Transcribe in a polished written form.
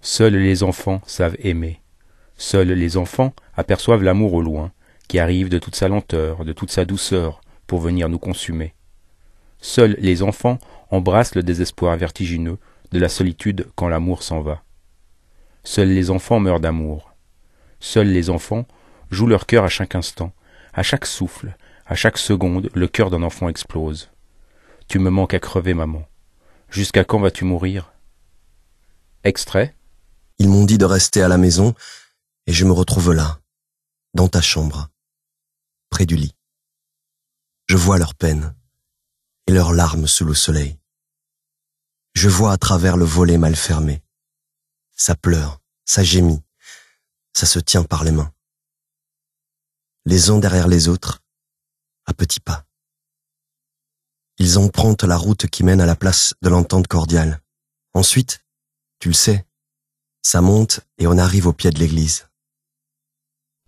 Seuls les enfants savent aimer. Seuls les enfants aperçoivent l'amour au loin, qui arrive de toute sa lenteur, de toute sa douceur, pour venir nous consumer. Seuls les enfants embrassent le désespoir vertigineux de la solitude quand l'amour s'en va. Seuls les enfants meurent d'amour. Seuls les enfants jouent leur cœur à chaque instant, à chaque souffle, à chaque seconde, le cœur d'un enfant explose. Tu me manques à crever, maman. Jusqu'à quand vas-tu mourir? Extrait. Ils m'ont dit de rester à la maison, et je me retrouve là, dans ta chambre, près du lit. Je vois leur peine et leurs larmes sous le soleil. Je vois à travers le volet mal fermé. Ça pleure, ça gémit, ça se tient par les mains. Les uns derrière les autres, à petits pas. Ils empruntent la route qui mène à la place de l'entente cordiale. Ensuite, tu le sais, ça monte et on arrive au pied de l'église.